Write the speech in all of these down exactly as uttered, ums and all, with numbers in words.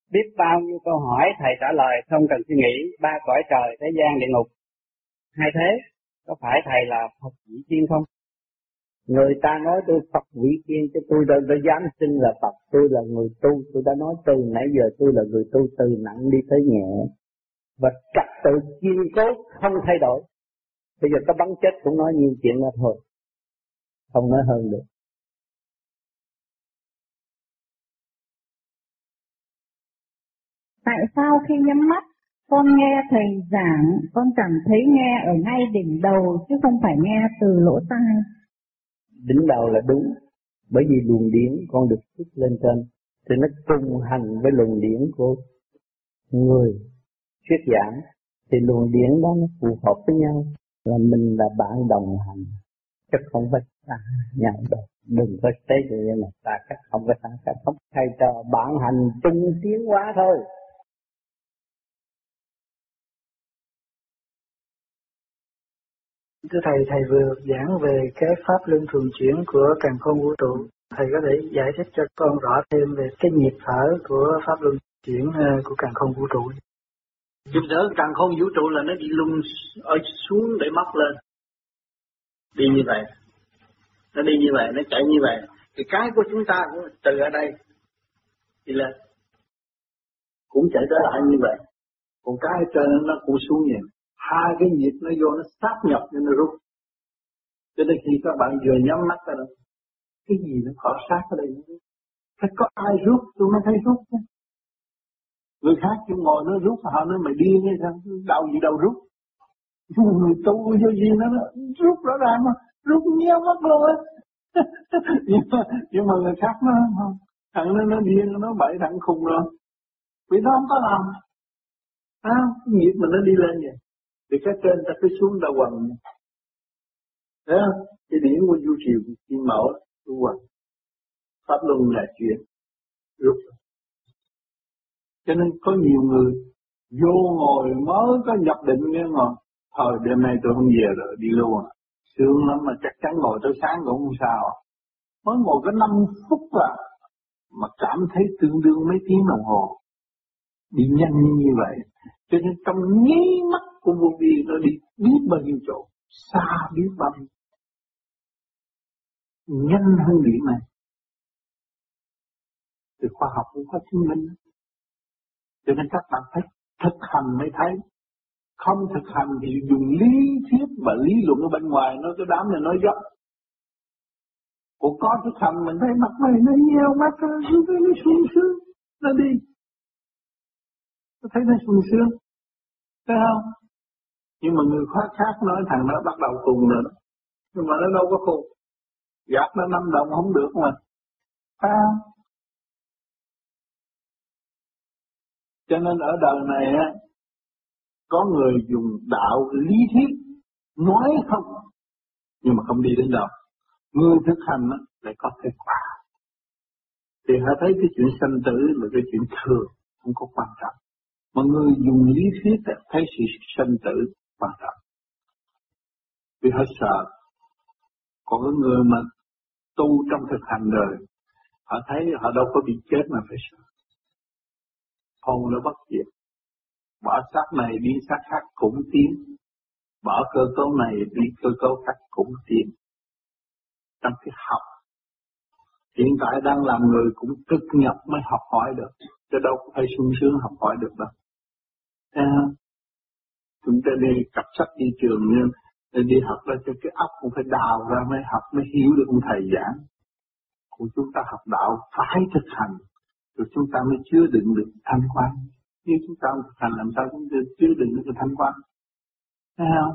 biết bao nhiêu câu hỏi thầy trả lời không cần suy nghĩ, ba cõi trời, thế gian, địa ngục. Hai thế, có phải thầy là Phật vị tiên không? Người ta nói tôi Phật vị tiên chứ tôi đâu có dám xưng là Phật, tôi là người tu, tôi đã nói từ nãy giờ tôi là người tu từ nặng đi tới nhẹ. Và trật tự kiên cố không thay đổi. Bây giờ có bắn chết cũng nói nhiều chuyện đó thôi, không nói hơn được. Tại sao khi nhắm mắt, con nghe thầy giảng, con cảm thấy nghe ở ngay đỉnh đầu chứ không phải nghe từ lỗ tai? Đỉnh đầu là đúng, bởi vì luồng điển con được xuất lên trên, thì nó cùng hành với luồng điển của người thuyết giảng, thì luồng điển đó nó phù hợp với nhau, là mình là bạn đồng hành, chứ không phải xa nhau đâu. Đừng có tế như vậy này, ta cách không có xa cách, không thay cho bạn hành chung tiến hóa thôi. Thưa Thầy, Thầy vừa giảng về cái pháp luân thường chuyển của càn khôn vũ trụ. Thầy có thể giải thích cho con rõ thêm về cái nhịp thở của pháp luân chuyển của càn khôn vũ trụ? Nhịp thở càn khôn vũ trụ là nó đi lung ở xuống để móc lên. Đi như vậy. Nó đi như vậy, nó chạy như vậy. Thì cái của chúng ta cũng từ ở đây đi lên. Cũng chạy tới lại như vậy. Còn cái ở trên nó cũng xuống vậy. Hai cái nhịp nó vô nó sát nhập nên nó rút. Cho nên khi các bạn vừa nhắm mắt ra đây, cái gì nó khỏ sát ở đây nó rút. Phải có ai rút tôi mới thấy rút. Người khác chứ ngồi nó rút, họ nói mày điên hay sao, đâu gì đâu rút. Người tu vô gì nó, nó rút rõ ràng mà, rút nhéo mắt luôn á. nhưng, mà, nhưng mà người khác nó không, thằng nó, nó điên, nó bậy thằng khùng rồi. Vì nó không có làm. À, cái nghiệp mình nó đi lên vậy. Thì cái trên ta cứ xuống ta quần. Thấy không? Cái điển của du triều, kim mẫu, tu quần. Pháp luân là chuyện rút. Cho nên có nhiều người vô ngồi mới có nhập định nghe ngồi. Thôi đêm nay tôi không về rồi, đi luôn à. Sướng lắm mà chắc chắn ngồi tới sáng cũng không sao. Mới ngồi có năm phút là mà cảm thấy tương đương mấy tiếng đồng hồ. Đi nhanh như vậy. Cho nên trong nháy mắt của vô vi nó đi biết bao nhiêu chỗ, xa biết bao nhiêu. Nhanh hơn điểm này. Từ khoa học cũng có chứng minh. Cho nên các bạn phải thực hành mới thấy. Không thực hành thì dùng lý thuyết và lý luận ở bên ngoài nó cái đám này nói dốc. Còn có thực hành mình thấy mặt mày nó nheo mắt nó sung sướng, nó đi. Nó thấy nó sung sướng. Thấy không? Nhưng mà người khác khác nói thằng nó bắt đầu cùng rồi đó. Nhưng mà nó đâu có cùng. Gạt nó năm đồng không được mà. Thấy không? Cho nên ở đời này á, có người dùng đạo lý thuyết nói không, nhưng mà không đi đến đâu. Người thực hành á, lại có kết quả. Thì họ thấy cái chuyện sanh tử là cái chuyện thường, không có quan trọng. Mà người dùng lý thuyết á, thấy sự sanh tử quan trọng. Vì họ sợ. Còn cái người mà tu trong thực hành đời, họ thấy họ đâu có bị chết mà phải sợ. Hồn nó bất diệt. Bỏ xác này đi xác khác cũng tiến. Bỏ cơ cấu này đi cơ cấu khác cũng tiến. Trong cái học. Hiện tại đang làm người cũng cực nhập mới học hỏi được. Chứ đâu có phải sung sướng học hỏi được đâu. À, chúng ta đi cặp sách đi trường nhưng đi học ra cho cái óc cũng phải đào ra mới học mới hiểu được ông thầy giảng. Của chúng ta học đạo phải thực hành. Rồi chúng ta mới chứa đựng được thanh quan. Nếu chúng ta không thực hành làm sao chúng ta chứa đựng được thanh quan. Thấy không?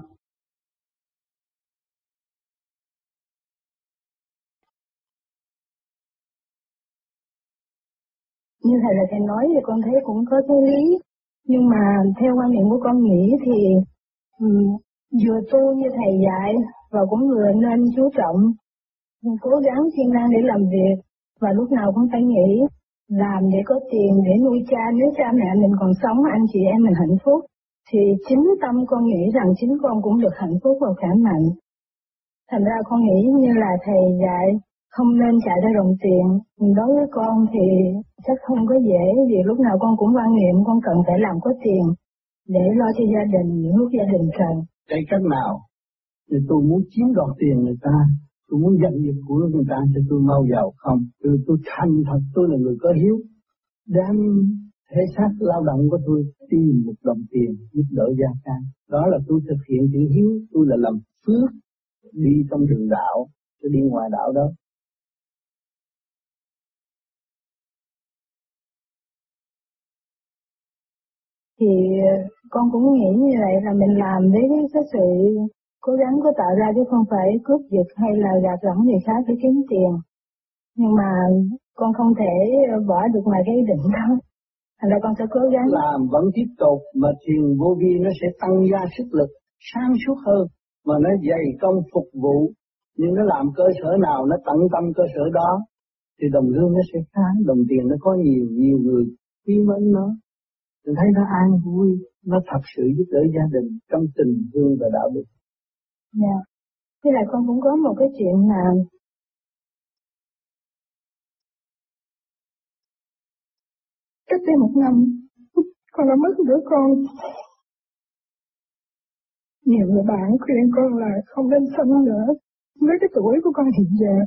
Như thầy là thầy nói thì con thấy cũng có cái lý. Nhưng mà theo quan niệm của con nghĩ thì um, vừa tu như thầy dạy và cũng vừa nên chú trọng, cố gắng siêng năng để làm việc và lúc nào cũng phải nghĩ làm để có tiền để nuôi cha, nếu cha mẹ mình còn sống, anh chị em mình hạnh phúc, thì chính tâm con nghĩ rằng chính con cũng được hạnh phúc và khỏe mạnh. Thành ra con nghĩ như là thầy dạy, không nên chạy ra đồng tiền. Đối với con thì chắc không có dễ, vì lúc nào con cũng quan niệm con cần phải làm có tiền để lo cho gia đình những lúc gia đình cần. Cái cách nào? Thì tôi muốn chiếm đoạt tiền người ta, tôi muốn giành giật của người ta cho tôi mau giàu không? Tôi, tôi thành thật tôi là người có hiếu, đem thể xác lao động của tôi tìm một đồng tiền giúp đỡ gia can. Đó là tôi thực hiện chữ hiếu, tôi là làm phước đi trong đường đạo, tôi đi ngoài đạo đó. Thì con cũng nghĩ như vậy, là mình làm với cái sự cố gắng của tạo ra chứ không phải cướp giật hay là gạt gẫm người khác để kiếm tiền. Nhưng mà con không thể bỏ được ngoài cái ý định đó. Thành ra con sẽ cố gắng. Làm vẫn tiếp tục mà thiền vô vi nó sẽ tăng gia sức lực, sáng suốt hơn, mà nó dày công phục vụ. Nhưng nó làm cơ sở nào nó tận tâm cơ sở đó thì đồng lương nó sẽ khá, đồng tiền nó có nhiều, nhiều người quý mến nó. Mình thấy nó an vui, nó thật sự giúp đỡ gia đình trong tình thương và đạo đức. Dạ. Thế là con cũng có một cái chuyện là cách đây một năm con đã mất đứa con. Nhiều người bạn khuyên con là không nên sanh nữa với cái tuổi của con hiện giờ.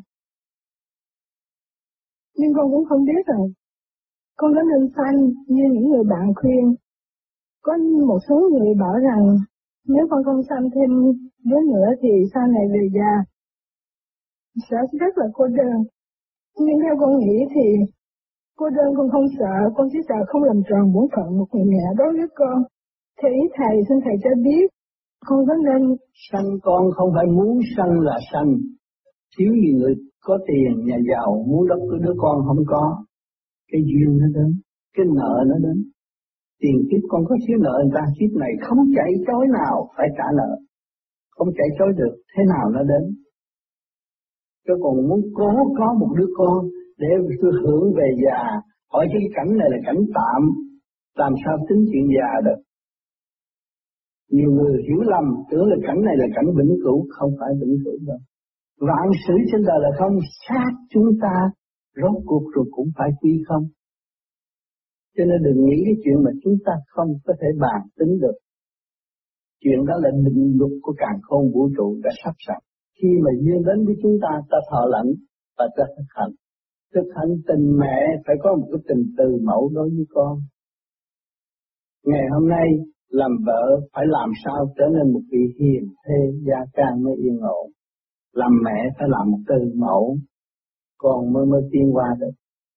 Nhưng con cũng không biết rằng con có nên sanh như những người bạn khuyên. Có một số người bảo rằng nếu con không sanh thêm đứa nữa thì sau này về già sẽ rất là cô đơn. Nhưng theo con nghĩ thì cô đơn con không sợ, con chỉ sợ không làm tròn bổn phận một người mẹ đối với con. Thì ý thầy, xin thầy cho biết con có nên sanh con không phải muốn sanh là sanh. Thiếu gì người có tiền, nhà giàu muốn đốc cái đứa con không có. Cái duyên nó đến, cái nợ nó đến. Tiền kiếp con có thiếu nợ người ta, kiếp này không chạy chối nào phải trả nợ. Không chạy chối được, thế nào nó đến. Tôi còn muốn cố có một đứa con để tôi hưởng về già. Hỏi cái cảnh này là cảnh tạm, làm sao tính chuyện già được. Nhiều người hiểu lầm, tưởng là cảnh này là cảnh vĩnh cửu, không phải vĩnh cửu đâu. Vạn sự trên đời là không, xác chúng ta rốt cuộc rồi cũng phải quy không. Cho nên đừng nghĩ cái chuyện mà chúng ta không có thể bàn tính được. Chuyện đó là định luật của càn khôn vũ trụ đã sắp đặt. Khi mà duyên đến với chúng ta, ta thọ lãnh và ta thực hành. Thực hành tình mẹ phải có một cái tình từ mẫu đối với con. Ngày hôm nay làm vợ phải làm sao trở nên một vị hiền thê gia can mới yên ổn. Làm mẹ phải làm một từ mẫu, con mới mới tiến qua được.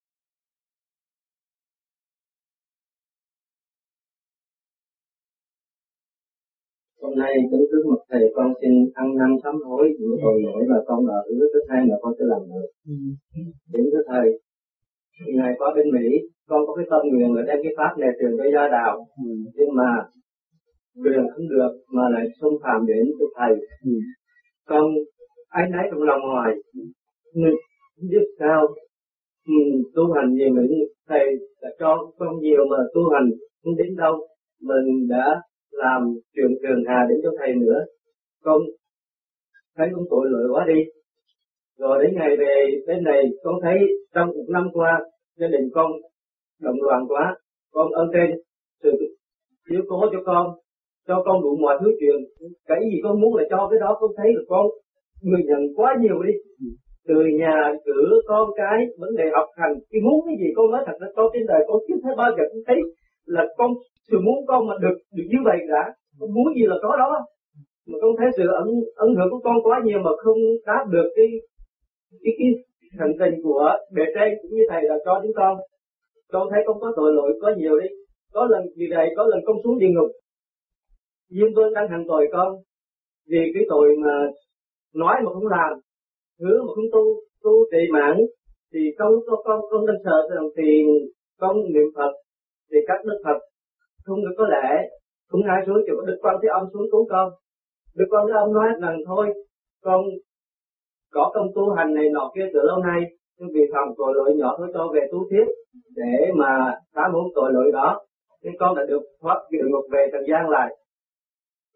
Hôm nay kính thưa một thầy, con xin ăn năn sám hối những tội lỗi mà con đã hứa thứ hai mà con sẽ làm được. Kính thưa thầy, ngày qua bên Mỹ, con có cái tâm nguyện là đem cái pháp này truyền cho gia đạo, ừ. nhưng mà truyền không được mà lại xâm phạm đến cho thầy. Ừ. Con ái náy trong lòng hoài, nhưng biết sao ừ, tu hành gì mà thầy đã cho con nhiều mà tu hành không đến đâu, mình đã làm chuyện trường hà đến cho thầy nữa. Con thấy con tội lỗi quá đi. Rồi đến ngày về đến này, con thấy trong một năm qua gia đình con động loạn quá. Con ơn trên sự chiếu cố cho con, cho con đủ mọi thứ chuyện. Cái gì con muốn là cho cái đó. Con thấy là con người nhận quá nhiều đi. Từ nhà, cửa, con cái, vấn đề học hành, cái muốn cái gì con nói thật là con trên đời con chưa thấy bao giờ cũng thấy là con sự muốn con mà được được như vậy đã. Con muốn gì là có đó. Mà con thấy sự ẩn ẩn hưởng của con quá nhiều mà không đáp được cái cái cái thành tình của bề trên cũng như thầy là cho chúng con. Con thấy con có tội lỗi có nhiều đi. Có lần gì này, có lần con xuống địa ngục. Diêm Vương đang hành tội con vì cái tội mà nói mà không làm, hứa mà không tu, tu trì mãn thì con con con con đang sợ rằng thì con niệm Phật thì các đức Phật không được có lẽ, không ai xuống chỉ có Đức Quan Thế Âm xuống cứu con. Đức Quan Thế Âm nói rằng thôi con có công tu hành này nọ kia từ lâu nay, nhưng vì phạm tội lỗi nhỏ thôi cho về tu tiếp để mà xả muốn tội lỗi đó, nên con đã được thoát địa ngục về trần gian lại.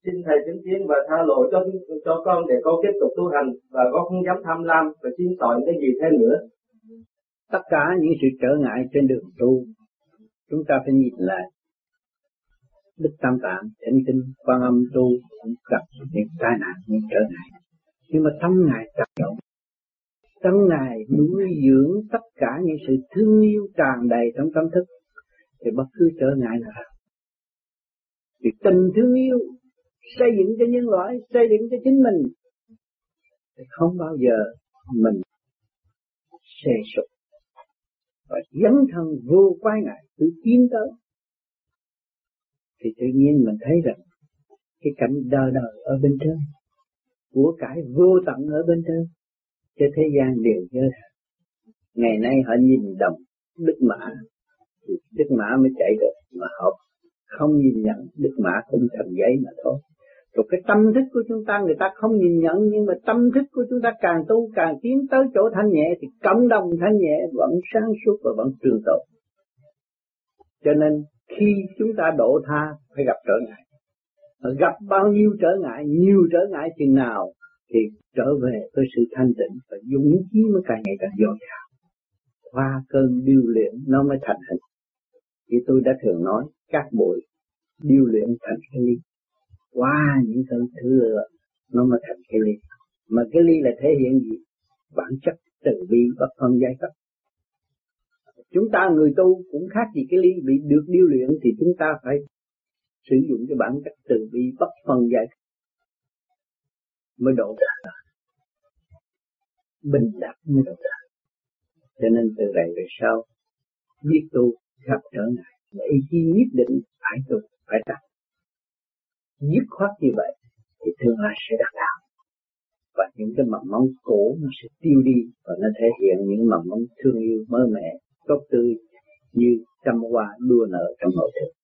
Xin thầy chứng kiến và tha lộ cho cho con để con tiếp tục tu hành và con không dám tham lam và xin chọn cái gì thêm nữa. Tất cả những sự trở ngại trên đường tu, chúng ta phải nhìn lại. Đức Tam Tạng, Thánh Kinh, Quan Âm tu cũng gặp những tai nạn, những trở ngại. Nhưng mà tâm Ngài tác động, tâm Ngài nuôi dưỡng tất cả những sự thương yêu tràn đầy trong tâm thức, thì bất cứ trở ngại nào. Vì tình thương yêu xây dựng cho nhân loại, xây dựng cho chính mình, thì không bao giờ mình xê sụp và dấn thân vô quái ngại tự tiến tới. Thì tự nhiên mình thấy rằng cái cảnh đời đời ở bên trên, của cải vô tận ở bên trên, cho thế gian đều nhớ. Ngày nay họ nhìn đồng Đức Mã, thì Đức Mã mới chạy được, mà họ không nhìn nhận Đức Mã cũng thành giấy mà thôi. Rồi cái tâm thức của chúng ta, người ta không nhìn nhận, nhưng mà tâm thức của chúng ta càng tu càng tiến tới chỗ thanh nhẹ, thì cộng đồng thanh nhẹ vẫn sáng suốt và vẫn trường tồn. Cho nên khi chúng ta độ tha phải gặp trở ngại. Gặp bao nhiêu trở ngại, nhiều trở ngại chừng nào, thì trở về với sự thanh tịnh và dũng chí mới càng ngày càng dồi dào. Qua cơn điêu luyện nó mới thành hình. Thì tôi đã thường nói, các bụi điêu luyện thành cái ly. Qua những cơn thưa nó mới thành cái ly. Mà cái ly là thể hiện gì? Bản chất từ bi bất phân giai cấp. Chúng ta người tu cũng khác gì cái ly bị được điêu luyện, thì chúng ta phải sử dụng cái bản chất từ bi bất phân giai cấp mới độ ra. Bình đẳng mới độ ra. Cho nên từ đây về sau biết tu gặp trở ngại, mà ý chí nhất định phải tu, phải đạt. Dứt khoát như vậy thì tương lai sẽ đạt đạo. Và những cái mầm móng cổ nó sẽ tiêu đi, và nó thể hiện những mầm móng thương yêu mới mẻ, tốt tươi như trăm hoa đua nở trong nội thức.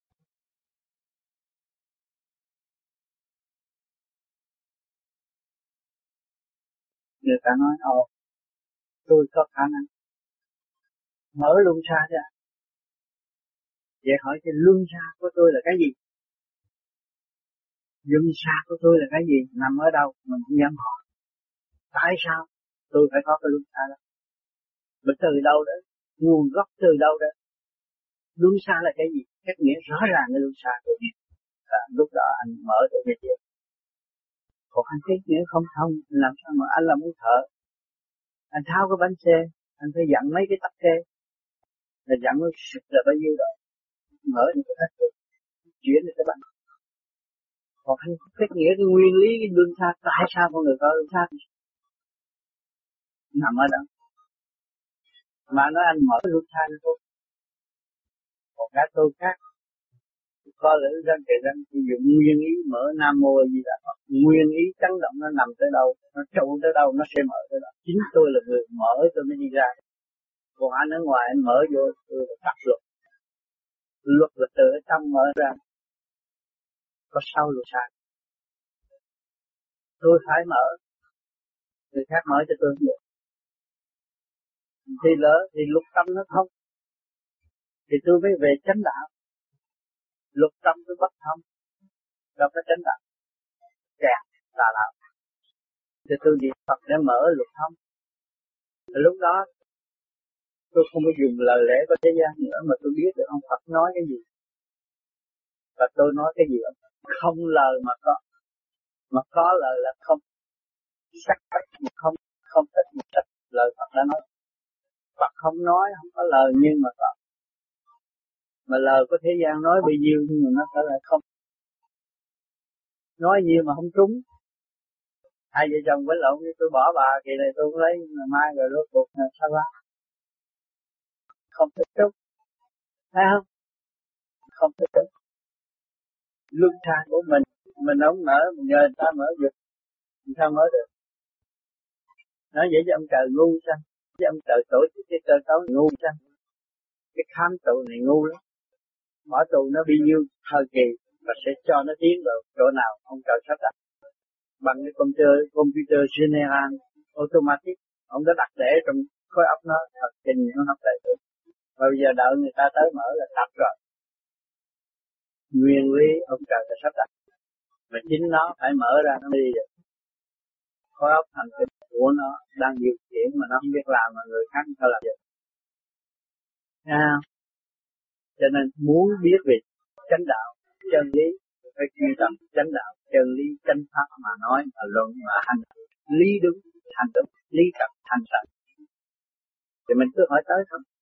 Người ta nói, ồ, tôi có khả năng mở luân xa ra. Vậy hỏi cái luân xa của tôi là cái gì? Luân xa của tôi là cái gì? Nằm ở đâu? Mình không dám hỏi. Tại sao tôi phải có cái luân xa đó? Mà từ đâu đó? Nguồn gốc từ đâu đó? Luân xa là cái gì? Cách nghĩa rõ ràng cái luân xa của mình. À, lúc đó anh mở được cái gì? Còn anh cách nghĩa không thông, làm sao mà anh là muốn thở? Anh tháo cái bánh xe, anh phải dặn mấy cái tắc xe. Là dặn nó sức là bao nhiêu đó. Mở được cái tắc xe, chuyển được cái bánh. Còn anh không cách nghĩa cái nguyên lý cái luân xa, tại sao con người có luân xa? Nằm ở đó. Mà nói anh mở luân xa cho tôi. Còn các tôi khác, có lẽ rằng kể rằng sử dụng nguyên ý mở Nam Mô A Di Đà Phật, nguyên ý chấn động nó nằm tới đâu, nó trụ tới đâu nó sẽ mở tới đó. Chính tôi là người mở tôi mới đi ra. Còn anh ở ngoài anh mở vô tôi là tắt luật. Luật là từ ở trong mở ra. Có sau luật sai. Tôi phải mở, người khác mở cho tôi không được. Thì lỡ thì luật tâm nó không, thì tôi mới về chánh đạo. Luật tâm tôi bất thông, đâu có chánh đạo. Kẹt, tà đạo. Thì tôi niệm Phật để mở luật thông. Lúc đó tôi không có dùng lời lẽ của thế gian nữa, mà tôi biết được ông Phật nói cái gì. Và tôi nói cái gì đó. Không lời mà có. Mà có lời là không. Sắc cách mà không. Không thích một cách lời Phật đã nói. Phật không nói, không có lời nhưng mà có. Mà lời của thế gian nói bao nhiêu nhưng mà nó phải là không. Nói nhiều mà không trúng. Hai vợ chồng với lộn như tôi bỏ bà kỳ này tôi lấy mà mai rồi rốt cuộc là sao ra. Không thích trúng. Thấy không? Không thích trúng. Luân xa của mình, mình không mở, mình nhờ người ta mở được. Mình sao mở được? Nói vậy cho ông trời ngu sao? Chứ ông trời tổ chức cái cơ cấu ngu sao? Cái khám tụ này ngu lắm. Mở tù nó bị nhiêu thời kỳ và sẽ cho nó tiến vào chỗ nào ông trời sắp đặt. Bằng cái computer, computer general automatic, ông đã đặt để trong khối óc nó thật trình nó học lại được. Và bây giờ đợi người ta tới mở là tập rồi. Nguyên lý ông trời đã sắp đặt. Mà chính nó phải mở ra nó đi được. Khối óc thần kinh của nó đang điều khiển mà nó không biết làm mà người khác không làm được. À, cho nên muốn biết về chánh đạo, chân lý phải truy tầm chánh đạo, chân lý chánh pháp mà nói mà luận mà hành, lý đúng hành đúng, lý thật hành thật. Thì mình cứ hỏi tới thôi.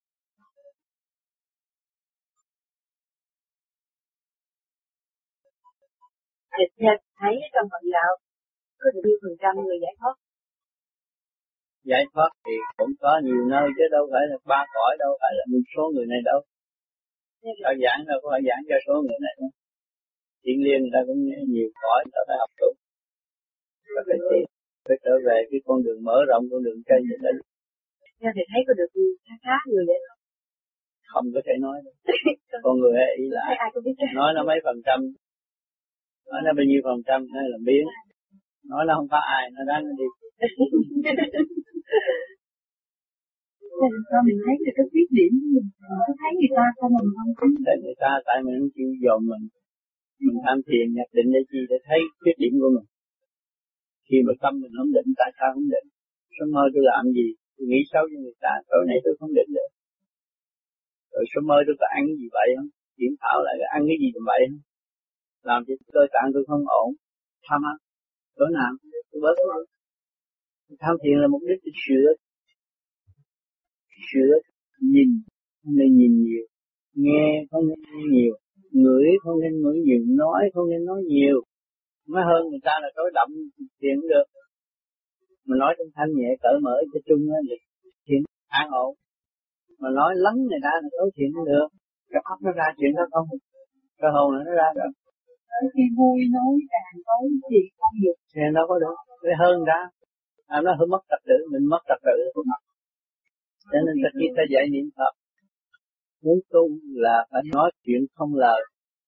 Dịch theo thấy trong Phật giáo có được bao phần trăm người giải thoát? Giải thoát thì cũng có nhiều nơi chứ đâu phải là ba cõi, đâu phải là một số người này đâu. Ở giảng đâu có phải giảng cho số người này đâu. Thiên liên người ta cũng nhiều cõi, người ta phải học tu. Và phải tìm, phải trở về cái con đường mở rộng, con đường cây như thế. Theo thì thấy có được khá khá người giải thoát? Không có thể nói đâu. Con người ấy ý lại, nói nó mấy phần trăm, nói nó bao nhiêu phần trăm, nó làm biến. Nói nó không có ai, nó đánh nó đi. Nên sao mình thấy được cái khuyết điểm của mình, mình cứ thấy người ta không mình không tính. Tại người ta, tại mình không chịu dồn mình. Mình tham thiền nhập định để chi? Để thấy khuyết điểm của mình. Khi mà tâm mình không định, tại sao không định? Sớm mơ tôi làm gì? Tôi nghĩ xấu cho người ta, tối nay tôi không định được. Rồi sớm mơ tôi có ăn gì vậy không? Kiểm thảo lại ăn cái gì vậy không? Làm cho cơ tạng tôi không ổn. Tham ăn. Tối nào tôi bớt nó. Tham thiền là mục đích để sửa. Sửa, nhìn, không nên nhìn nhiều. Nghe không nên nghe nhiều. Ngửi không nên ngửi nhiều. Nói không nên nói nhiều. Nói hơn người ta là tối động thiền cũng được. Mà nói trong thanh nhẹ cởi mở cho chung á thì thiền an ổn. Mà nói lắng người ta là tối thiền cũng được. Cái óc nó ra chuyện đó không? Cái hồn nó ra rồi. Khi vui nói càng nói gì không được. Thì nó có được. Cái hơn ra. À, nó hơi mất trật tự. Mình mất trật tự. Cho nên ta khi ta dạy niệm Phật. Muốn tu là phải nói chuyện không lời.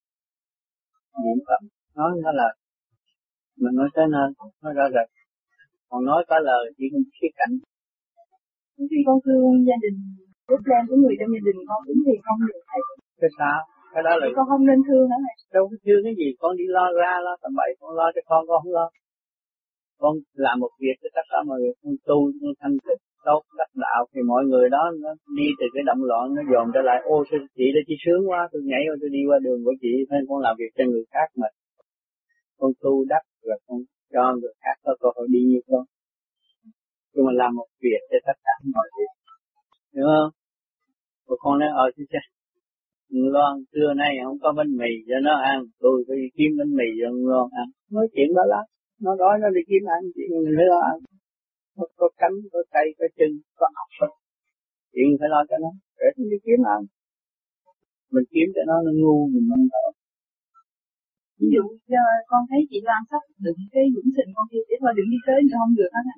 Niệm Phật. Nói nó là mình nói tới nơi. Nói ra rồi. Còn nói có lời chỉ không khía cạnh. Khi con thương gia đình, lúc lên của người trong gia đình con cũng thì không được thấy. Cái sao? Cái đó là con không nên thương hả thầy? Đâu có thương cái gì, con đi lo ra lo tầm bậy, con lo cho con, con không lo. Con làm một việc cho tất cả mọi người, con tu, con thanh tịnh, tốt, đắc đạo, thì mọi người đó nó đi từ cái động loạn, nó dồn trở lại, ô chị đây chị sướng quá, tôi nhảy qua tôi đi qua đường của chị, nên con làm việc cho người khác mà. Con tu đắc rồi con cho người khác có cơ hội đi như con. Nhưng mà làm một việc cho tất cả mọi việc. Hiểu không? Và con nói, ờ chứ chứ. Loan trưa nay không có bánh mì cho nó ăn, tôi phải đi kiếm bánh mì cho Loan ăn. Nói chuyện đó lắm. Nó đói nó đi kiếm ăn, chuyện mình phải lo ăn. Có, có cánh, có tay, có chân, có ốc. Chuyện phải lo cho nó, để nó đi kiếm ăn. Mình kiếm cho nó, nó ngu, mình không thở. Ví dụ giờ con thấy chị Loan sắp đựng cái dũng sình con kia, để thôi đừng đi tới nữa không được hết.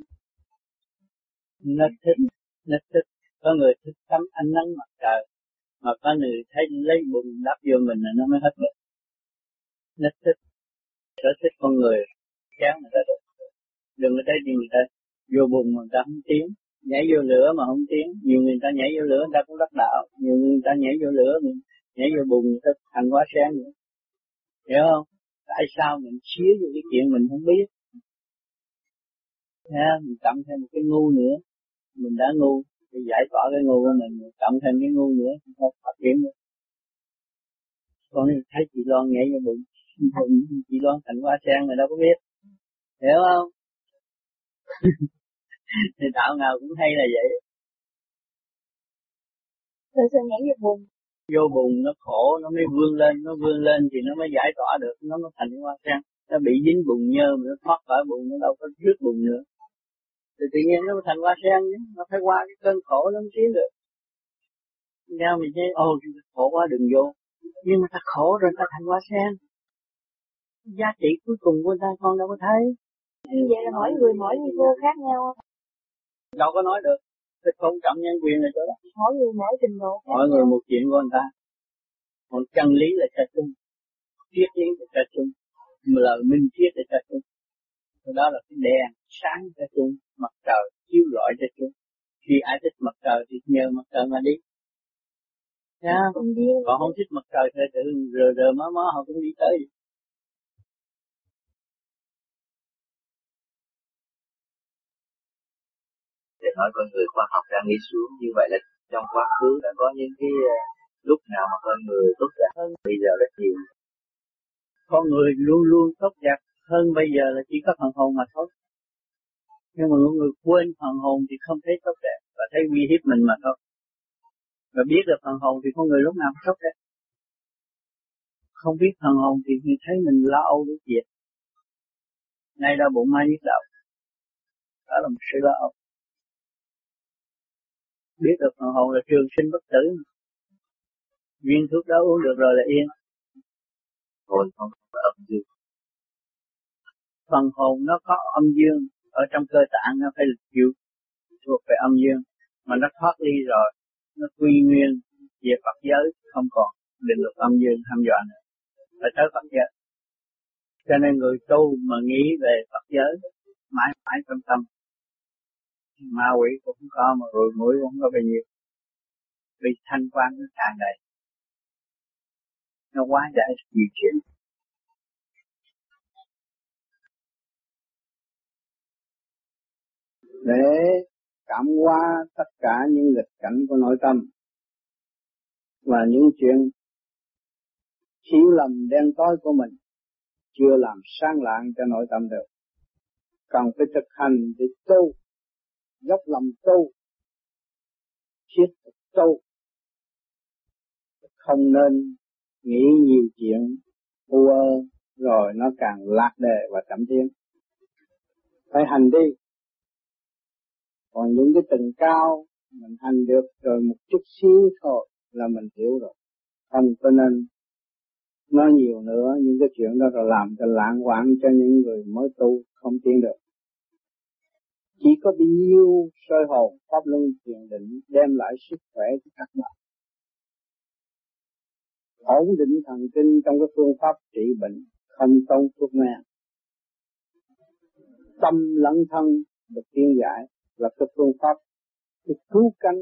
Nó thích, nó thích. Có người thích tắm ánh nắng mặt trời, mà có người thấy lấy bùn đắp vô mình là nó mới hết được. Nó thích, sở thích con người, kéo người ta được. Đừng có thấy gì người ta vô bùn mà người ta không tiến, nhảy vô lửa mà không tiến. Nhiều người ta nhảy vô lửa người ta cũng đắc đạo, nhiều người ta nhảy vô lửa, mình nhảy vô bùn người ta thành quá sáng nữa. Hiểu không? Tại sao mình xía vô cái chuyện mình không biết? Nha, mình cộng thêm một cái ngu nữa, mình đã ngu, thì giải tỏa cái ngu của mình, mình cộng thêm cái ngu nữa, không phát triển nữa. Con thấy chị Loan nhảy vô bụng, chị Loan thành hoa sen người đâu có biết, hiểu không? Thì đạo nào cũng hay là vậy. Rồi sao nhảy vô bùn? Vô bùn nó khổ, nó mới vươn lên, nó vươn lên thì nó mới giải tỏa được, nó mới thành hoa sen. Nó bị dính bùn nhơ mà nó thoát khỏi bùn, nó đâu có rước bùn nữa. Thì tự nhiên nó mới thành hoa sen, nó phải qua cái cơn khổ nó mới tiến được. Nhau mình thấy, ồ, khổ quá đừng vô. Nhưng mà ta khổ rồi ta thành hoa sen. Giá trị cuối cùng của ta con đâu có thấy. Vậy là mỗi người mỗi vô khác nhau. Đâu có nói được. Thích tôn trọng nhân quyền là chỗ đó. Mỗi người mỗi trình độ khác Mỗi nhau. người một chuyện của người ta. Còn chân lý là cho chung. Triết lý là cho chung. Lời minh triết là cho chung. Đó là cái đèn sáng cho chung. Mặt trời chiếu rọi cho chung. Khi ai thích mặt trời thì nhờ mặt trời mà đi. Nha. Còn không thích mặt trời thì tự rờ rờ mó mó họ cũng đi tới. Để nói con người khoa học đang đi xuống như vậy là trong quá khứ đã có những cái lúc nào mà con người tốt đẹp hơn bây giờ rất nhiều. Con người luôn luôn tốt đẹp hơn bây giờ là chỉ có phần hồn mà thôi. Nhưng mà mọi người quên phần hồn thì không thấy tốt đẹp và thấy uy hiếp mình mà thôi. Và biết được phần hồn thì con người lúc nào cũng tốt đẹp. Không biết phần hồn thì mình thấy mình lo âu với việc. Ngay đau bụng mai nhức đầu. Đó là một sự lo âu. Biết được phần hồn là trường sinh bất tử. Viên thuốc đó uống được rồi là yên. Hồn không có âm dương. Phần hồn nó có âm dương. Ở trong cơ tạng nó phải chịu thuộc về âm dương. Mà nó thoát ly rồi. Nó quy nguyên về Phật giới. Không còn định luật âm dương hăm dọa nữa. Phải tới Phật giới. Cho nên người tu mà nghĩ về Phật giới mãi mãi trong tâm. Ma quỷ cũng không có mà rồi mũi cũng không có bao nhiêu. Vì thanh quan nó tràn đầy. Nó quá giải nhiều chuyện. Để cảm hóa tất cả những nghịch cảnh của nội tâm và những chuyện hiểu lầm đen tối của mình chưa làm sáng lạng cho nội tâm được. Cần phải thực hành để tu, dốc lòng tu, thiết thực tu. Không nên nghĩ nhiều chuyện u ơ rồi nó càng lạc đề và chậm tiến. Phải hành đi. Còn những cái tầng cao mình hành được rồi một chút xíu thôi là mình hiểu rồi. Không có nên nói nhiều nữa, những cái chuyện đó rồi làm cho lãng hoạn cho những người mới tu không tiến được. Chỉ có bao nhiêu soi hồn pháp luân thiền định đem lại sức khỏe cho các bạn. Ổn định thần kinh trong cái phương pháp trị bệnh, không tốn thuốc men. Tâm lẫn thân được tiến giải là cái phương pháp cái cứu cánh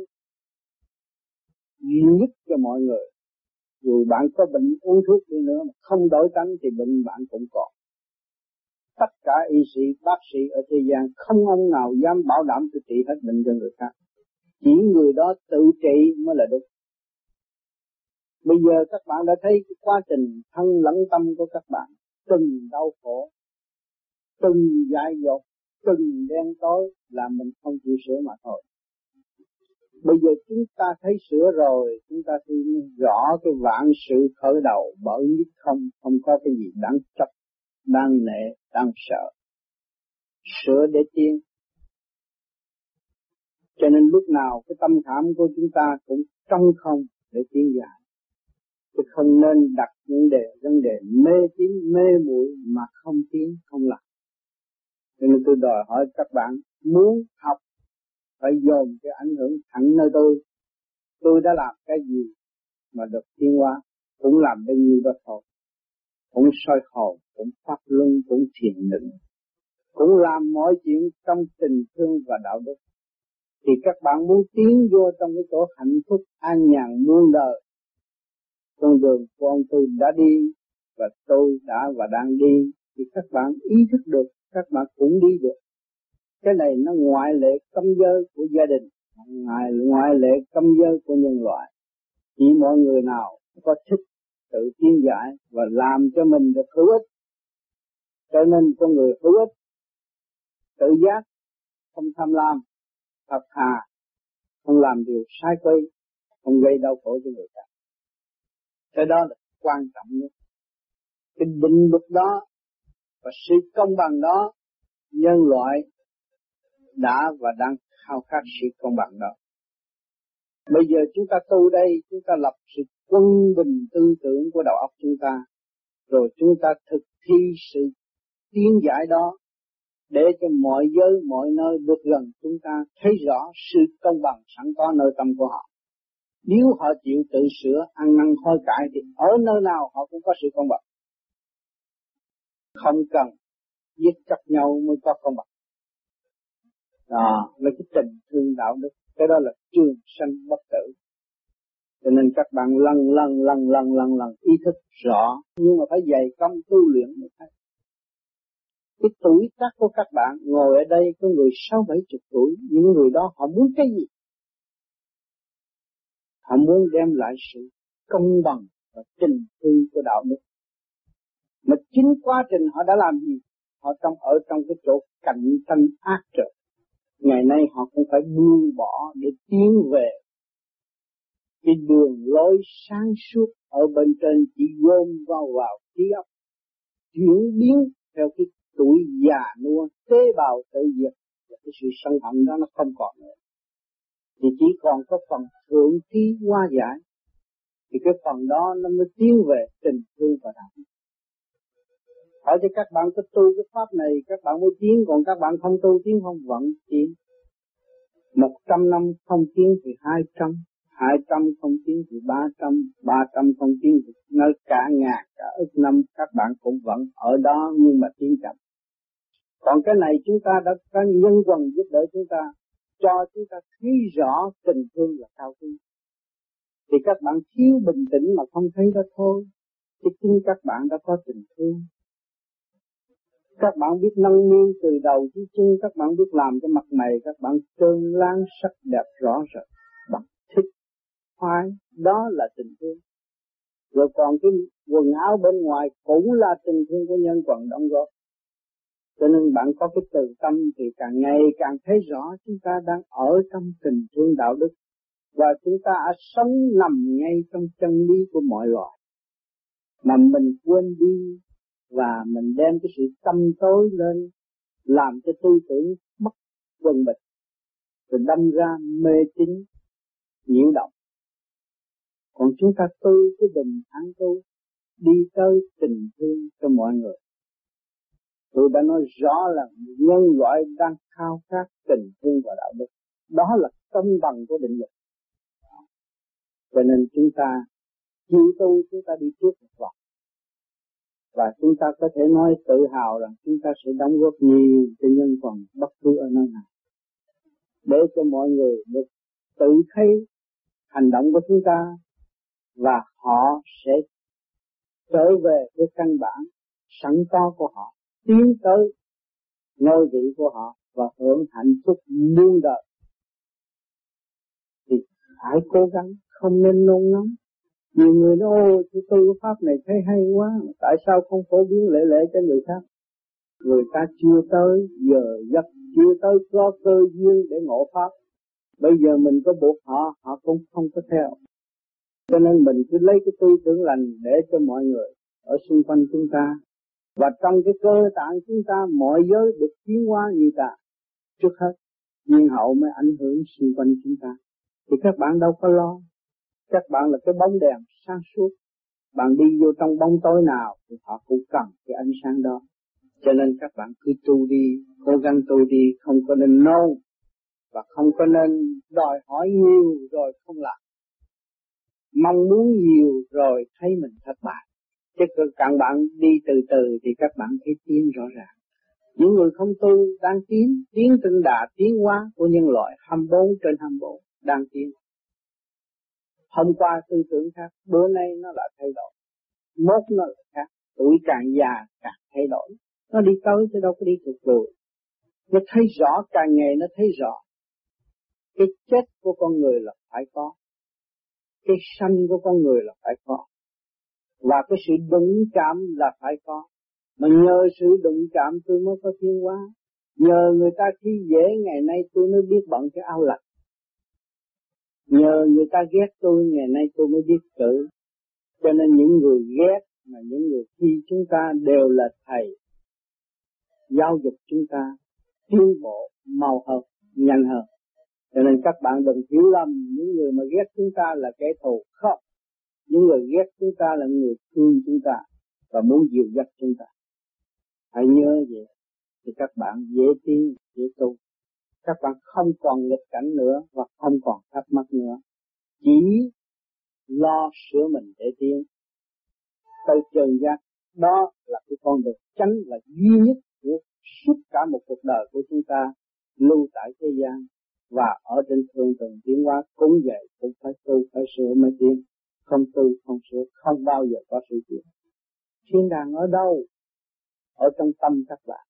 duy nhất cho mọi người. Dù bạn có bệnh uống thuốc đi nữa mà không đổi tánh thì bệnh bạn cũng còn. Tất cả y sĩ, bác sĩ ở thế gian không ông nào dám bảo đảm tôi trị hết bệnh cho người khác. Chỉ người đó tự trị mới là đúng. Bây giờ các bạn đã thấy cái quá trình thân lẫn tâm của các bạn, từng đau khổ, từng dại dột, từng đen tối là mình không chịu sửa mà thôi. Bây giờ chúng ta thấy sửa rồi, chúng ta thấy rõ cái vạn sự khởi đầu bởi nhất không, không có cái gì đáng chấp, đáng nể, đáng sợ. Sửa để tiến. Cho nên lúc nào cái tâm khảm của chúng ta cũng trong không để tiến giải. Chứ không nên đặt những đề, vấn đề mê tín, mê muội mà không tiến, không làm. Cho nên tôi đòi hỏi các bạn muốn học phải dồn cái ảnh hưởng thẳng nơi tôi. Tôi đã làm cái gì mà được tiến hóa, cũng làm bao nhiêu đó thôi. Cũng soi hồn, cũng pháp luân, cũng thiền định, cũng làm mọi chuyện trong tình thương và đạo đức. Thì các bạn muốn tiến vô trong cái chỗ hạnh phúc an nhàn muôn đời, con đường của ông tôi đã đi và tôi đã và đang đi, thì các bạn ý thức được, các bạn cũng đi được. Cái này nó ngoại lệ cấm giới của gia đình, ngoại, ngoại lệ cấm giới của nhân loại. Chỉ mọi người nào có thích tự tiến giải và làm cho mình được hữu ích. Cho nên con người hữu ích, tự giác, không tham lam, thật thà, không làm điều sai quấy, không gây đau khổ cho người khác. Cái đó là quan trọng nhất. Cái định luật đó và sự công bằng đó, nhân loại đã và đang khao khát sự công bằng đó. Bây giờ chúng ta tu đây, chúng ta lập sự quân bình tư tưởng của đầu óc chúng ta, rồi chúng ta thực thi sự tiến giải đó, để cho mọi giới, mọi nơi được gần chúng ta thấy rõ sự công bằng sẵn có nơi tâm của họ. Nếu họ chịu tự sửa, ăn năn hối cải thì ở nơi nào họ cũng có sự công bằng. Không cần giết chặt nhau mới có công bằng. Đó là cái tình thương đạo đức. Cái đó là trường sanh bất tử. Cho nên các bạn lần lần lần lần lần lần ý thức rõ, nhưng mà phải dày công tu luyện mới thấy. Cái tuổi tác của các bạn ngồi ở đây có người sáu bảy chục tuổi, những người đó họ muốn cái gì? Họ muốn đem lại sự công bằng và tình thương của đạo đức. Mà chính quá trình họ đã làm gì? Họ trong ở trong cái chỗ cạnh tranh ác trở. Ngày nay họ cũng phải buông bỏ để tiến về cái đường lối sáng suốt ở bên trên, chỉ gom vào vào trí óc, chuyển biến theo cái tuổi già nua, tế bào tự diệt, và cái sự sân hận đó nó không còn nữa. Thì chỉ còn có phần thượng trí hóa giải, thì cái phần đó nó mới tiến về tình thương và đạo. Hỏi cho các bạn có tu cái pháp này các bạn mới tiến, còn các bạn không tu tiến không vẫn tiến. Một trăm năm không tiến thì hai trăm, hai trăm không tiến thì ba trăm, ba trăm không tiến thì nó cả ngàn, cả ức năm các bạn cũng vẫn ở đó nhưng mà tiến chậm. Còn cái này chúng ta đã có nhân quần giúp đỡ chúng ta, cho chúng ta thấy rõ tình thương là cao quý. Thì các bạn thiếu bình tĩnh mà không thấy đó thôi, chứ chính các bạn đã có tình thương. Các bạn biết nâng niu từ đầu chí chân, các bạn biết làm cho mặt mày các bạn trơn láng sắc đẹp rõ rệt, bạn thích khoái, đó là tình thương. Rồi còn cái quần áo bên ngoài cũng là tình thương của nhân quần đóng góp. Cho nên bạn có cái từ tâm thì càng ngày càng thấy rõ chúng ta đang ở trong tình thương đạo đức, và chúng ta sống nằm ngay trong chân lý của mọi loài. Mà mình quên đi và mình đem cái sự tâm tối lên, làm cho tư tưởng mất quân bình, rồi đâm ra mê tín nhiễu động. Còn chúng ta tu cái bình thản tu, đi tới tình thương cho mọi người. Tôi đã nói rõ là nhân loại đang khao khát tình thương và đạo đức. Đó là cân bằng của định lực. Cho nên chúng ta chịu tu, chúng ta đi trước một vòng. Và chúng ta có thể nói tự hào rằng chúng ta sẽ đóng góp nhiều cho nhân quần bất cứ ở nơi nào. Để cho mọi người được tự thấy hành động của chúng ta, và họ sẽ trở về với căn bản sẵn có của họ, tiến tới ngôi vị của họ và hưởng hạnh phúc muôn đời. Thì phải cố gắng, không nên nôn nóng. Nhiều người nói ôi tôi tu pháp này thấy hay quá, tại sao không phổ biến lễ lễ cho người khác? Người ta chưa tới giờ giấc, chưa tới có cơ duyên để ngộ pháp. Bây giờ mình có buộc họ, họ cũng không có theo. Cho nên mình cứ lấy cái tư tưởng lành để cho mọi người ở xung quanh chúng ta. Và trong cái cơ tạng chúng ta, mọi giới được tiến hóa như ta. Trước hết, nhiên hậu mới ảnh hưởng xung quanh chúng ta. Thì các bạn đâu có lo. Các bạn là cái bóng đèn sáng suốt. Bạn đi vô trong bóng tối nào thì họ cũng cần cái ánh sáng đó. Cho nên các bạn cứ tu đi, cố gắng tu đi, không có nên nôn. Và không có nên đòi hỏi nhiều rồi không làm. Mong muốn nhiều rồi thấy mình thất bại. Chứ các bạn đi từ từ thì các bạn thấy tiến rõ ràng. Những người không tu đang tiến, tiến trên đà tiến hóa của nhân loại hai mươi bốn trên hai mươi bốn đang tiến. Hôm qua tư tưởng khác, bữa nay nó lại thay đổi. Mốt nó lại khác, tuổi càng già càng thay đổi. Nó đi tới chứ đâu có đi tụt lùi. Nó thấy rõ, càng ngày nó thấy rõ. Cái chết của con người là phải có. Cái sanh của con người là phải có. Và cái sự đụng chạm là phải có. Mà nhờ sự đụng chạm tôi mới có tiến hóa. Nhờ người ta khi dễ ngày nay tôi mới biết bận cái áo lạnh. Nhờ người ta ghét tôi ngày nay tôi mới biết cử. Cho nên những người ghét mà những người khi chúng ta đều là thầy giáo dục chúng ta tiến bộ mau hơn, nhanh hơn. Cho nên các bạn đừng hiểu lầm những người mà ghét chúng ta là kẻ thù. Không. Những người ghét chúng ta là người thương chúng ta và muốn dìu dắt chúng ta. Hãy nhớ vậy thì các bạn dễ tiến, dễ tu. Các bạn không còn nghịch cảnh nữa và không còn thắc mắc nữa. Chỉ lo sửa mình để tiến. Tới chân giác, đó là cái con đường chánh và duy nhất của suốt cả một cuộc đời của chúng ta lưu tại thế gian. Và ở trên thường thường tiến hóa cũng vậy, cũng phải tu, phải sửa mới tiến. Không tu, không sửa, không bao giờ có sự tiến. Thiên đàng ở đâu? Ở trong tâm các bạn.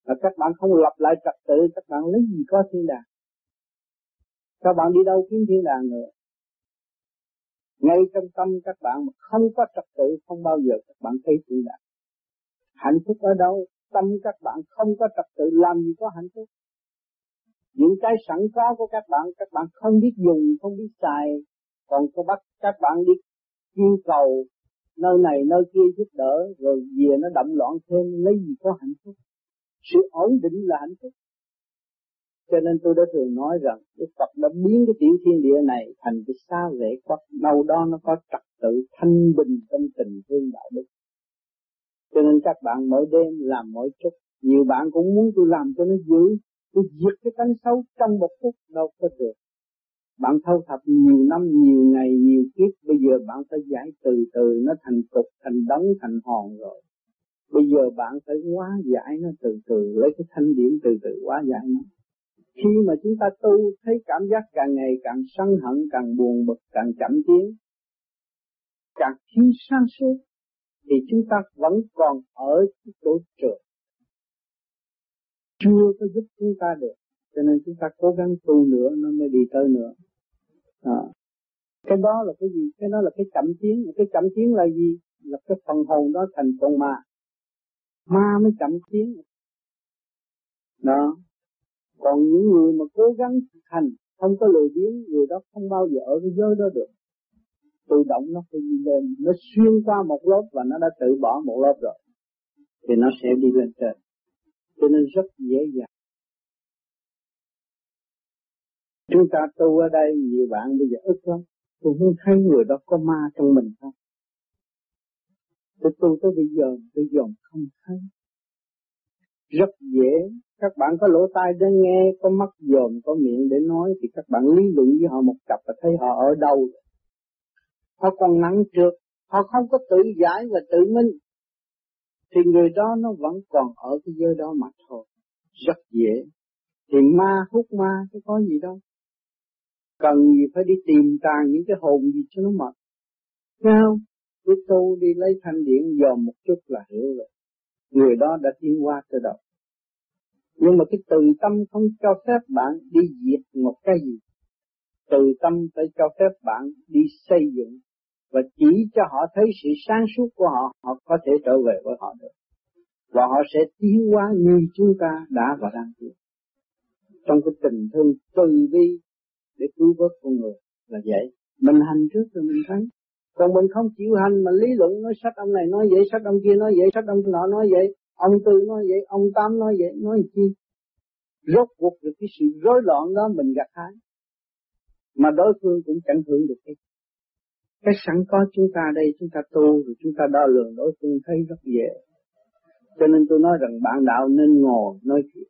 Là các bạn không lập lại trật tự, các bạn lấy gì có thiên đàng? Các bạn đi đâu kiếm thiên đàng nữa? Ngay trong tâm các bạn mà không có trật tự, không bao giờ các bạn thấy thiên đàng. Hạnh phúc ở đâu? Tâm các bạn không có trật tự, làm gì có hạnh phúc? Những cái sẵn có của các bạn, các bạn không biết dùng, không biết xài, còn có bắt các bạn đi yêu cầu nơi này nơi kia giúp đỡ, rồi về nó động loạn thêm, lấy gì có hạnh phúc? Sự ổn định là hạnh phúc. Cho nên tôi đã thường nói rằng Đức Phật đã biến cái tiểu thiên địa này thành cái xa vệ quốc, đâu đó nó có trật tự thanh bình trong tình thương đạo đức. Cho nên các bạn mỗi đêm làm mỗi chút, nhiều bạn cũng muốn tôi làm cho nó dữ, tôi diệt cái tánh xấu trong một phút, đâu có được. Bạn thâu thập nhiều năm, nhiều ngày, nhiều kiếp, bây giờ bạn phải giải từ từ, nó thành cục, thành đống, thành hòn rồi. Bây giờ bạn phải hóa giải nó từ từ, lấy cái thanh điển từ từ hóa giải nó. Khi mà chúng ta tu, thấy cảm giác càng ngày càng sân hận, càng buồn bực, càng chậm tiến, càng thiếu sáng suốt, thì chúng ta vẫn còn ở cái chỗ trượt, chưa có giúp chúng ta được. Cho nên chúng ta cố gắng tu nữa, nó mới đi tới nữa. À. Cái đó là cái gì? Cái đó là cái chậm tiến. Cái chậm tiến là gì? Là cái phần hồn đó thành con ma. Ma mới chậm tiến. Đó. Còn những người mà cố gắng thực hành, không có lười biếng, người đó không bao giờ ở cái giới đó được. Tự động nó phải đi lên, nó xuyên qua một lớp và nó đã tự bỏ một lớp rồi, thì nó sẽ đi lên trên. Cho nên rất dễ dàng. Chúng ta tu ở đây, nhiều bạn bây giờ ức lắm. Tôi không thấy người đó có ma trong mình không? Tôi tu tới bây giờ, tôi dòm không thấy. Rất dễ. Các bạn có lỗ tai để nghe, có mắt dòm, có miệng để nói, thì các bạn lý luận với họ một cặp và thấy họ ở đâu. Họ còn nặng trược, họ không có tự giải và tự minh, thì người đó nó vẫn còn ở cái giới đó mà thôi. Rất dễ. Thì ma hút ma, chứ có gì đâu. Cần gì phải đi tìm tàng những cái hồn gì cho nó mệt. Thấy không? Cứ tu đi lấy thanh điển dòm một chút là hiểu rồi. Người đó đã tiến qua tới đâu. Nhưng mà cái từ tâm không cho phép bạn đi diệt một cái gì. Từ tâm phải cho phép bạn đi xây dựng và chỉ cho họ thấy sự sáng suốt của họ, họ có thể trở về với họ được. Và họ sẽ tiến hóa như chúng ta đã và đang tiến. Trong cái tình thương từ bi để cứu vớt con người là vậy. Mình hành trước rồi mình thấy. Còn mình không chịu hành mà lý luận, nói sách ông này nói vậy, sách ông kia nói vậy, sách ông nọ nói vậy, ông Tư nói vậy, ông Tám nói vậy, nói gì chi. Rốt cuộc được cái sự rối loạn đó mình gặt hái. Mà đối phương cũng chẳng hưởng được cái. Cái sẵn có chúng ta đây, chúng ta tu rồi chúng ta đo lường đối phương thấy rất dễ. Cho nên tôi nói rằng bạn đạo nên ngồi nói chuyện.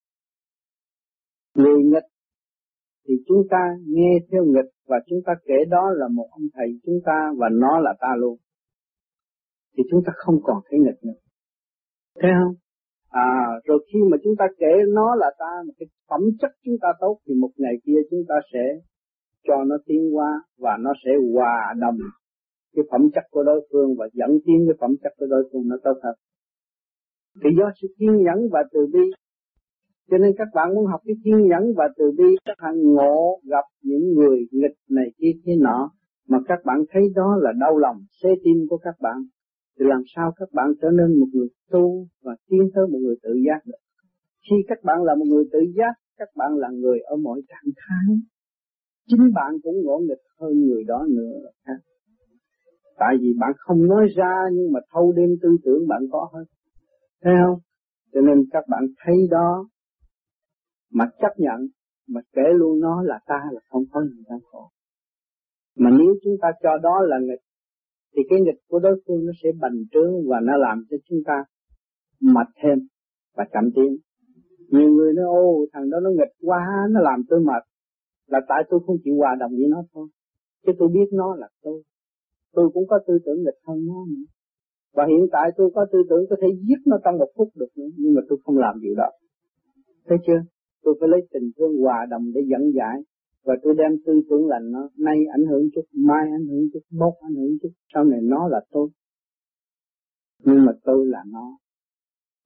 Người nghịch thì chúng ta nghe theo nghịch và chúng ta kể đó là một ông thầy chúng ta và nó là ta luôn. Thì chúng ta không còn thấy nghịch nữa. Thấy không? À, rồi khi mà chúng ta kể nó là ta, một cái phẩm chất chúng ta tốt, thì một ngày kia chúng ta sẽ cho nó tiến qua và nó sẽ hòa đồng cái phẩm chất của đối phương và dẫn tiến cái phẩm chất của đối phương nó tốt hơn. Thì do sự kiên nhẫn và từ bi, cho nên các bạn muốn học cái kiên nhẫn và từ bi, các bạn ngộ gặp những người nghịch này kia thế nọ mà các bạn thấy đó là đau lòng, xé tim của các bạn, thì làm sao các bạn trở nên một người tu và tiến tới một người tự giác được? Khi các bạn là một người tự giác, các bạn là người ở mọi trạng thái, chính bạn cũng ngộ nghịch hơn người đó nữa là khác. Tại vì bạn không nói ra nhưng mà thâu đêm tư tưởng bạn có hết. Thấy không? Cho nên các bạn thấy đó mà chấp nhận, mà kể luôn nó là ta là không có gì đáng khổ. Mà nếu chúng ta cho đó là nghịch, thì cái nghịch của đối phương nó sẽ bành trướng và nó làm cho chúng ta mệt thêm và chậm tiến. Nhiều người nói ô thằng đó nó nghịch quá, nó làm tôi mệt. Là tại tôi không chịu hòa đồng với nó thôi. Chứ tôi biết nó là tôi. Tôi cũng có tư tưởng nghịch hơn nó nữa. Và hiện tại tôi có tư tưởng có thể giết nó trong một phút được nữa. Nhưng mà tôi không làm điều đó. Thấy chưa? Tôi phải lấy tình thương hòa đồng để dẫn giải. Và tôi đem tư tưởng lành nó. Nay ảnh hưởng chút, mai ảnh hưởng chút, mốt ảnh hưởng chút. Sau này nó là tôi. Nhưng mà tôi là nó.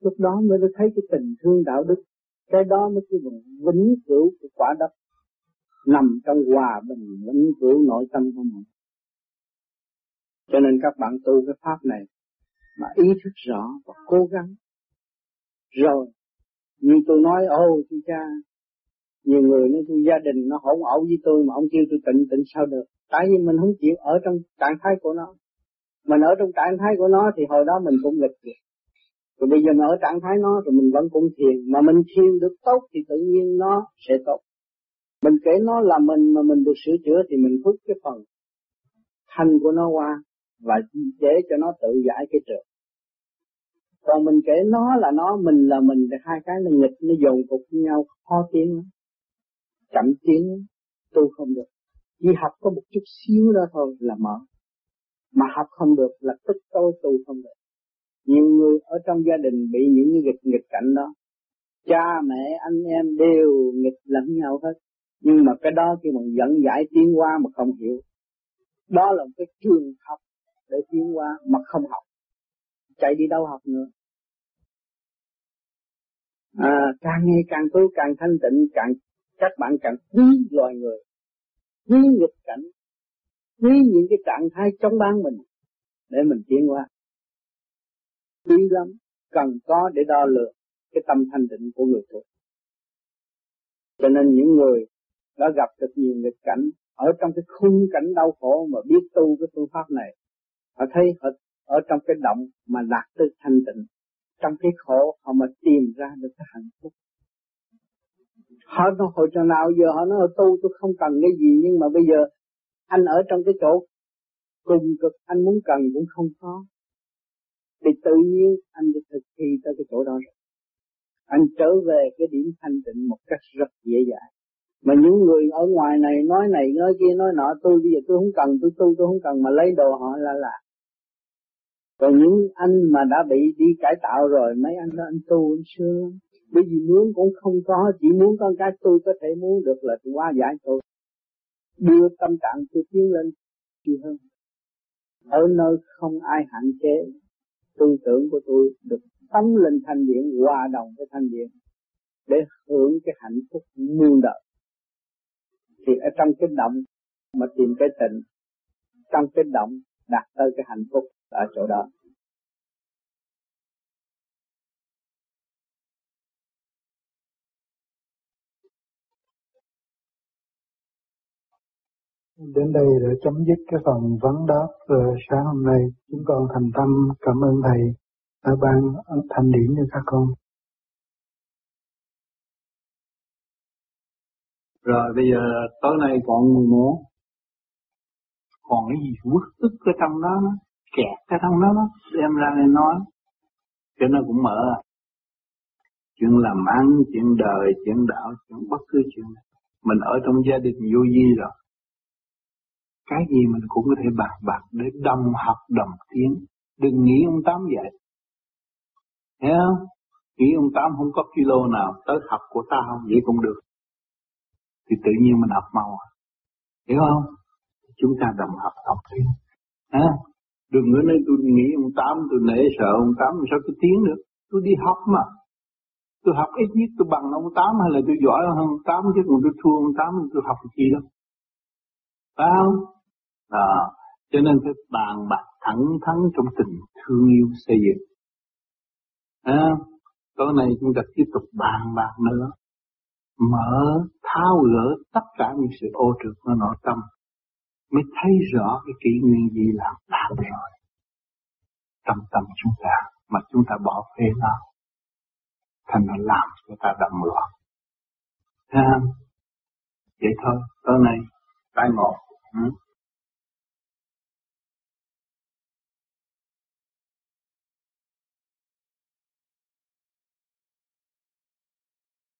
Lúc đó mới thấy cái tình thương đạo đức, cái đó mới cái vĩnh cửu của quả đất nằm trong hòa bình vĩnh cửu nội tâm của mình. Cho nên các bạn tu cái pháp này mà ý thức rõ và cố gắng. Rồi, như tôi nói, ô chị cha, nhiều người nói tôi gia đình nó hỗn ẩu với tôi mà ông kêu tôi tịnh tịnh sao được. Tại vì mình không chịu ở trong trạng thái của nó. Mình ở trong trạng thái của nó thì hồi đó mình cũng nghịch kìa. Rồi bây giờ mình ở trạng thái nó rồi mình vẫn cũng thiền. Mà mình thiền được tốt thì tự nhiên nó sẽ tốt. Mình kể nó là mình mà mình được sửa chữa thì mình hút cái phần thanh của nó qua và để cho nó tự giải cái trượt. Còn mình kể nó là nó, mình là mình thì hai cái nó nghịch, nó dồn cục với nhau, khó tiến, chậm tiến, tu không được. Chỉ học có một chút xíu đó thôi là mở. Mà học không được là tức tối tu không được. Nhiều người ở trong gia đình bị những cái nghịch nghịch cảnh đó. Cha mẹ anh em đều nghịch lẫn nhau hết. Nhưng mà cái đó khi mà dẫn giải tiến qua mà không hiểu. Đó là một cái trường học để tiến qua mà không học. Chạy đi đâu học nữa. À, càng ngày càng tu càng thanh tịnh, càng các bạn càng quý loài người, quý nghịch cảnh, quý những cái trạng thái chống bán mình để mình tiến qua. Quý lắm, cần có để đo lường cái tâm thanh tịnh của người tu. Cho nên những người đã gặp được nhiều nghịch cảnh ở trong cái khung cảnh đau khổ mà biết tu cái phương pháp này, họ thấy họ ở trong cái động mà đạt tới thanh tịnh. Trong cái khổ họ mà tìm ra được cái hạnh phúc. Họ nói hồi trò nào giờ họ nói tu tôi không cần cái gì, nhưng mà bây giờ anh ở trong cái chỗ cùng cực anh muốn cần cũng không có. Thì tự nhiên anh được thực thi tới cái chỗ đó rồi. Anh trở về cái điểm thanh tịnh một cách rất dễ dàng. Mà những người ở ngoài này nói này nói kia nói nọ, tôi bây giờ tôi không cần, tôi tu tôi không cần mà lấy đồ họ là là. Còn những anh mà đã bị đi cải tạo rồi, mấy anh đó anh tu anh sướng. Bởi vì muốn cũng không có, chỉ muốn con cái tôi có thể muốn được là hóa giải tôi. Đưa tâm trạng tôi tiến lên nhiều hơn. Ở nơi không ai hạn chế, tư tưởng của tôi được tống lên thanh điển, hòa đồng với thanh điển để hưởng cái hạnh phúc muôn đời. Thì ở trong cái động mà tìm cái tịnh, trong cái động đạt tới cái hạnh phúc ở chỗ đó. Đến đây để chấm dứt cái phần vấn đáp sáng hôm nay. Chúng con thành tâm cảm ơn Thầy đã ban thanh điển cho các con. Rồi bây giờ tối nay còn người nữa. Còn cái gì quất tức cái trong đó, nó kẹt cái trong đó, nó đem ra để nói. Cho nó cũng mở. Chuyện làm ăn, chuyện đời, chuyện đạo, chuyện bất cứ chuyện nào. Mình ở trong gia đình vô vi rồi. Cái gì mình cũng có thể bàn bạc để đồng học đồng tiến. Đừng nghĩ ông Tám vậy. Thấy không? Nghĩ ông Tám không có kilo nào tới học của ta không, vậy cũng được. Thì tự nhiên mình học mau. Hiểu không? Chúng ta đồng học đồng tiến. À, đừng có nói tôi nghĩ ông Tám, tôi nể sợ ông Tám, sao tôi tiến được? Tôi đi học mà. Tôi học ít nhất tôi bằng ông Tám hay là tôi giỏi hơn ông Tám, chứ còn tôi thua ông Tám tôi học được gì đâu. Phải không? À, cho nên phải bàn bạc thẳng thắn trong tình thương yêu xây dựng. À, tối nay chúng ta tiếp tục bàn bạc nữa, mở tháo gỡ tất cả những sự ô trượt của nội tâm, mới thấy rõ cái kỷ nguyên gì làm đạt rồi. Tâm tâm chúng ta mà chúng ta bỏ phê nó, thành nó làm cho ta đậm loạn. À, vậy thôi, tối nay tái ngộ. Ừ.